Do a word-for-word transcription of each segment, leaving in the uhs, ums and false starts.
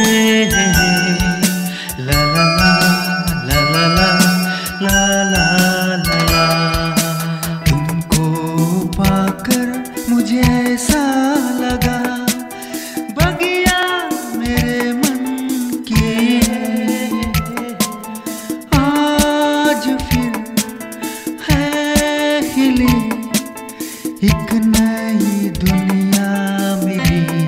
ला ला ला ला ला ला ला ला ला। तुमको पाकर मुझे ऐसा लगा बगिया मेरे मन की आज फिर है खिली एक नई दुनिया मिली।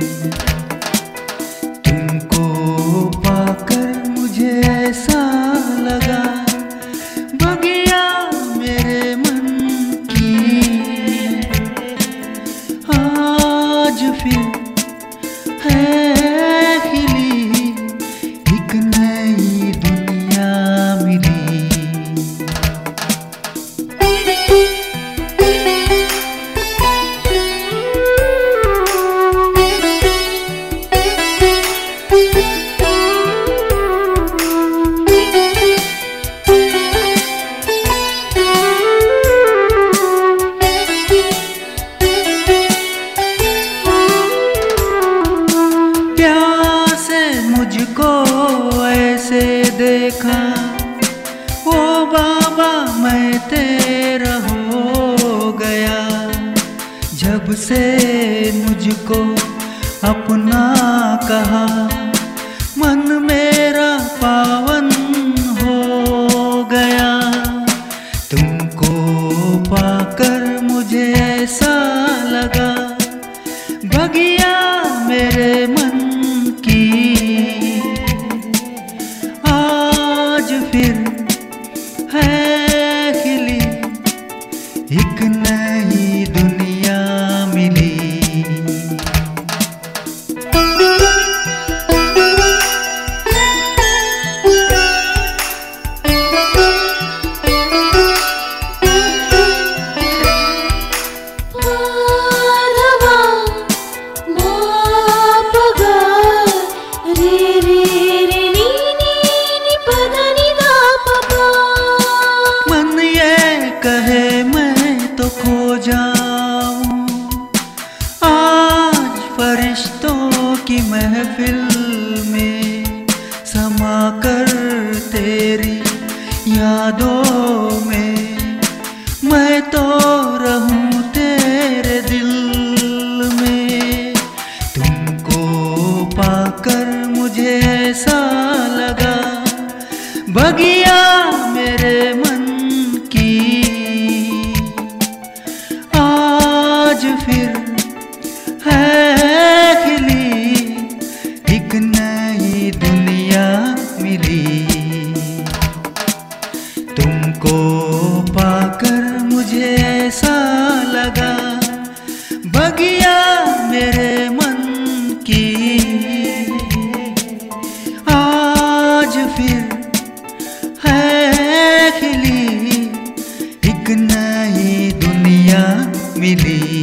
तुमको पाकर मुझे ऐसा लगा बगिया मेरे मन की आज फिर है खिली एक नई दुनिया मिली। मुझको ऐसे देखा ओ बाबा मैं तेरा हो गया। जब से मुझको अपना कहा मन मेरा पावन हो गया। तुमको पाकर मुझे ऐसा लगा बगिया मेरे मन की आज फिर है खिली एक नई दुनिया मिली। कहे मैं तो खो जाऊं आज फरिश्तों की महफिल में समा कर तेरी यादों में मैं तो रहूं तेरे दिल में। तुमको पाकर मुझे ऐसा लगा बगिया मेरे मन की आज फिर है खिली एक नई दुनिया मिली। तुमको पाकर मुझे ऐसा लगा बगिया मेरे मन की आज फिर है खिली एक नई दुनिया मिली।